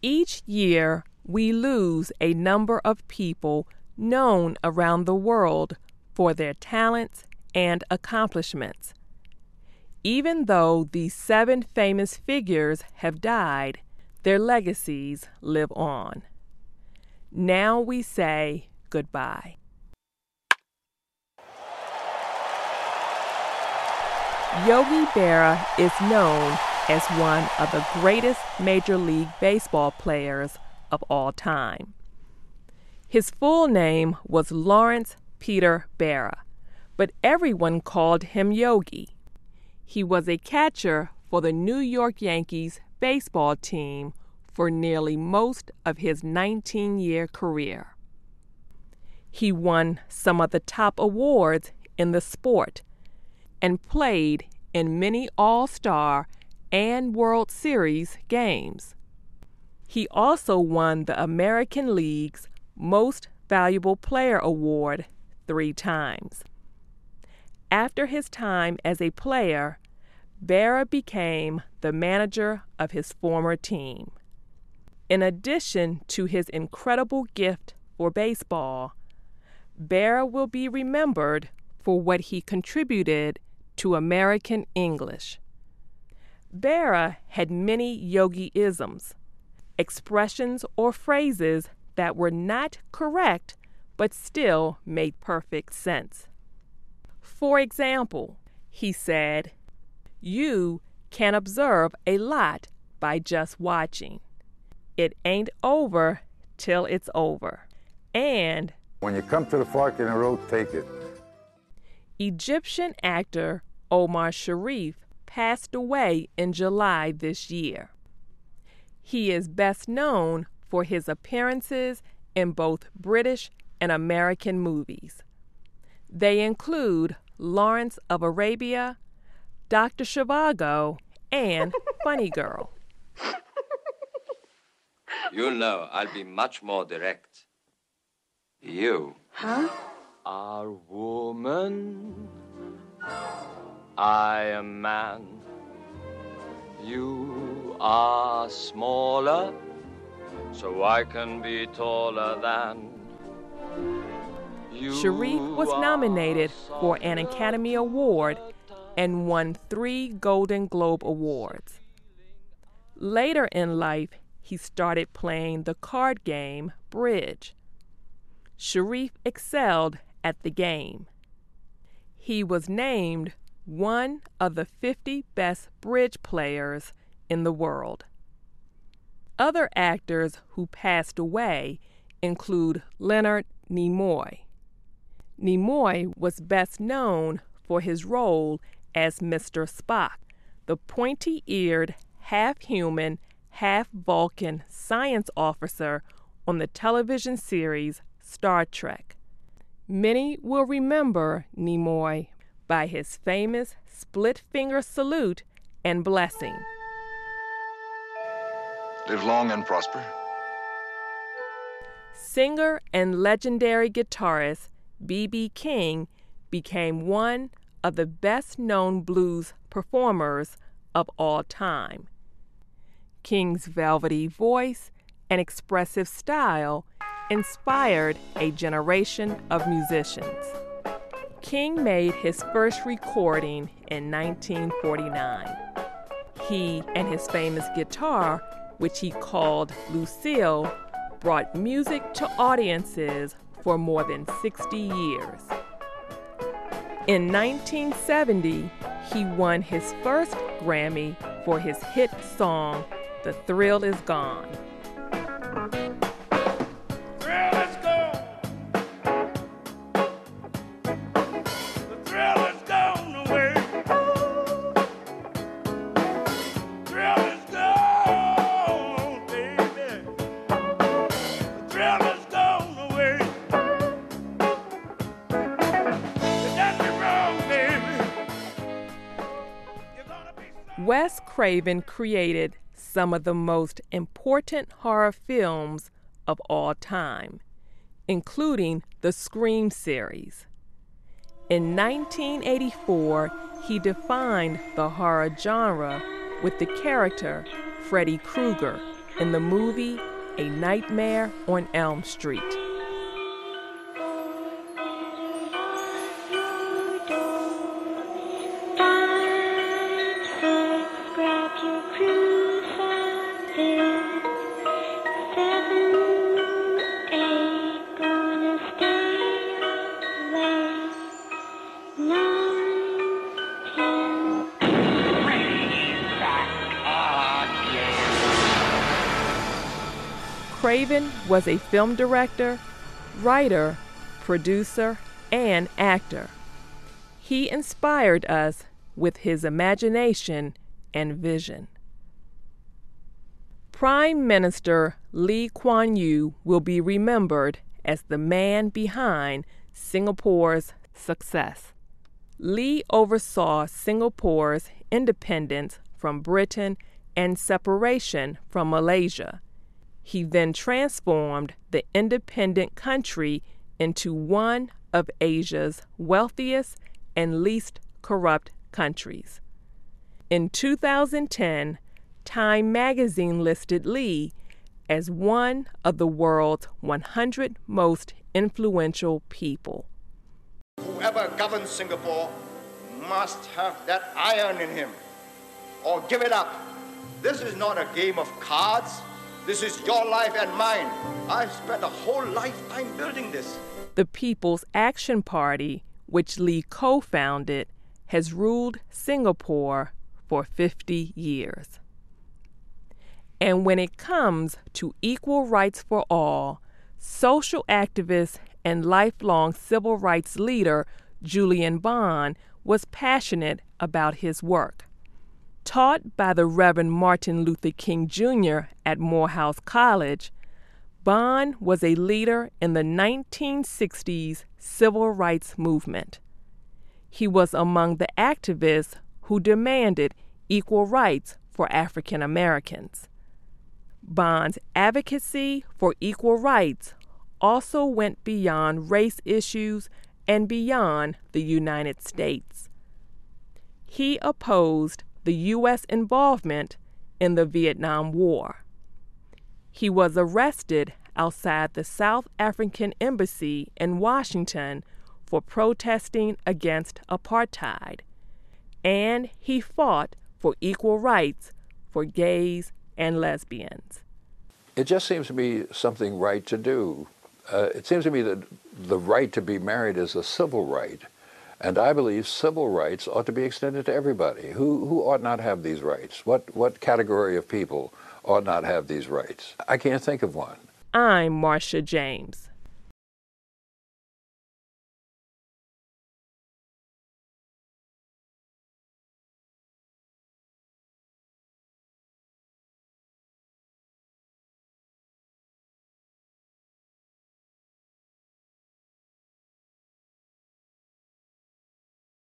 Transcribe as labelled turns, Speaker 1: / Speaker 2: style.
Speaker 1: Each year, we lose a number of people known around the world for their talents and accomplishments. Even though these 7 famous figures have died, their legacies live on. Now we say goodbye. Yogi Berra is known as one of the greatest Major League Baseball players of all time. His full name was Lawrence Peter Berra, but everyone called him Yogi. He was a catcher for the New York Yankees baseball team for nearly most of his 19-year career. He won some of the top awards in the sport and played in many All-Star and World Series games. He also won the American League's Most Valuable Player Award 3 times. After his time as a player, Berra became the manager of his former team. In addition to his incredible gift for baseball, Berra will be remembered for what he contributed to American English. Berra had many yogi-isms, expressions or phrases that were not correct but still made perfect sense. For example, he said, "You can observe a lot by just watching. It ain't over till it's over." And,
Speaker 2: "When you come to the fork in the road, take it."
Speaker 1: Egyptian actor Omar Sharif passed away in July this year. He is best known for his appearances in both British and American movies. They include Lawrence of Arabia, Dr. Zhivago, and Funny Girl.
Speaker 3: You know, I'll be much more direct. You are woman, I am man. You are smaller, so I can be taller than you.
Speaker 1: Sharif was nominated for an Academy Award and won 3 Golden Globe Awards. Later in life, he started playing the card game bridge. Sharif excelled at the game. He was named one of the 50 best bridge players in the world. Other actors who passed away include Leonard Nimoy. Nimoy was best known for his role as Mr. Spock, the pointy-eared, half-human, half-Vulcan science officer on the television series Star Trek. Many will remember Nimoy by his famous split-finger salute and blessing.
Speaker 4: Live long and prosper.
Speaker 1: Singer and legendary guitarist B.B. King became one of the best-known blues performers of all time. King's velvety voice and expressive style inspired a generation of musicians. King made his first recording in 1949. He and his famous guitar, which he called Lucille, brought music to audiences for more than 60 years. In 1970, he won his first Grammy for his hit song, "The Thrill Is Gone." Wes Craven created some of the most important horror films of all time, including the Scream series. In 1984, he defined the horror genre with the character Freddy Krueger, in the movie A Nightmare on Elm Street. Craven was a film director, writer, producer, and actor. He inspired us with his imagination and vision. Prime Minister Lee Kuan Yew will be remembered as the man behind Singapore's success. Lee oversaw Singapore's independence from Britain and separation from Malaysia. He then transformed the independent country into one of Asia's wealthiest and least corrupt countries. In 2010, Time magazine listed Lee as one of the world's 100 most influential people.
Speaker 4: Whoever governs Singapore must have that iron in him, or give it up. This is not a game of cards. This is your life and mine. I've spent a whole lifetime building this.
Speaker 1: The People's Action Party, which Lee co-founded, has ruled Singapore for 50 years. And when it comes to equal rights for all, social activist and lifelong civil rights leader Julian Bond was passionate about his work. Taught by the Reverend Martin Luther King Jr. at Morehouse College, Bond was a leader in the 1960s civil rights movement. He was among the activists who demanded equal rights for African Americans. Bond's advocacy for equal rights also went beyond race issues and beyond the United States. He opposed the U.S. involvement in the Vietnam War. He was arrested outside the South African Embassy in Washington for protesting against apartheid, and he fought for equal rights for gays and lesbians.
Speaker 5: It just seems to me something right to do. It seems to me that the right to be married is a civil right. And I believe civil rights ought to be extended to everybody. Who ought not have these rights? What category of people ought not have these rights? I can't think of one.
Speaker 1: I'm Marcia James.